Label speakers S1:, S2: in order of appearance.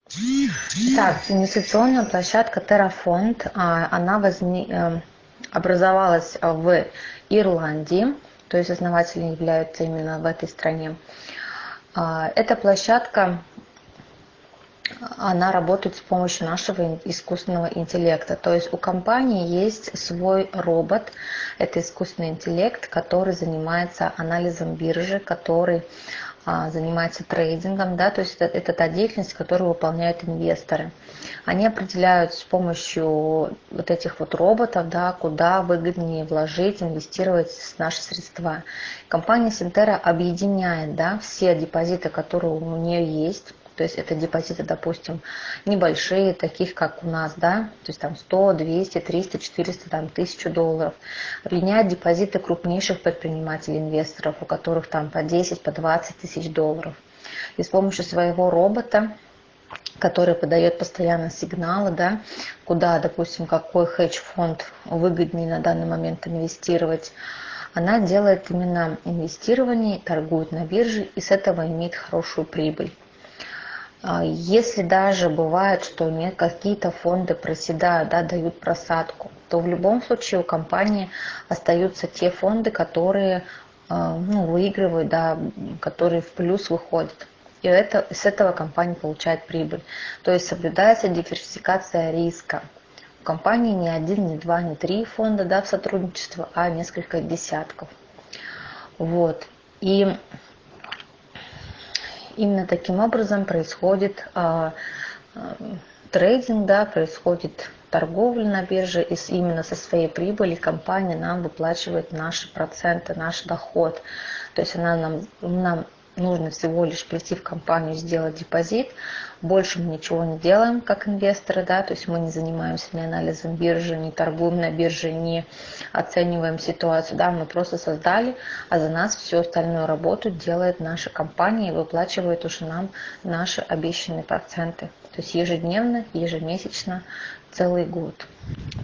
S1: Так, инвестиционная площадка Terrafond, образовалась в Ирландии, то есть основатели являются именно в этой стране. Эта площадка, она работает с помощью нашего искусственного интеллекта. То есть у компании есть свой робот, это искусственный интеллект, который занимается анализом биржи, который занимается трейдингом, да, то есть это та деятельность, которую выполняют инвесторы. Они определяют с помощью вот этих вот роботов, да, куда выгоднее вложить, инвестировать наши средства. Компания Синтера объединяет, да, все депозиты, которые у нее есть. То есть это депозиты, допустим, небольшие, таких как у нас, да, то есть там 100, 200, 300, 400, там, $1000. Объединяет депозиты крупнейших предпринимателей, инвесторов, у которых там по 10, по 20 тысяч долларов. И с помощью своего робота, который подает постоянно сигналы, да, куда, допустим, какой хедж-фонд выгоднее на данный момент инвестировать, она делает именно инвестирование, торгует на бирже и с этого имеет хорошую прибыль. Если даже бывает, что нет, какие-то фонды проседают, да, дают просадку, то в любом случае у компании остаются те фонды, которые выигрывают, да, которые в плюс выходят. И с этого компания получает прибыль. То есть соблюдается диверсификация риска. У компании не один, не два, не три фонда, да, в сотрудничество, а несколько десятков. Вот. И именно таким образом происходит трейдинг, да, происходит торговля на бирже, и именно со своей прибыли компания нам выплачивает наши проценты, наш доход. То есть нам нужно всего лишь прийти в компанию, сделать депозит. Больше мы ничего не делаем, как инвесторы, да, то есть мы не занимаемся ни анализом биржи, не торгуем на бирже, не оцениваем ситуацию, да, мы просто создали, а за нас всю остальную работу делает наша компания и выплачивает уже нам наши обещанные проценты. То есть ежедневно, ежемесячно, целый год.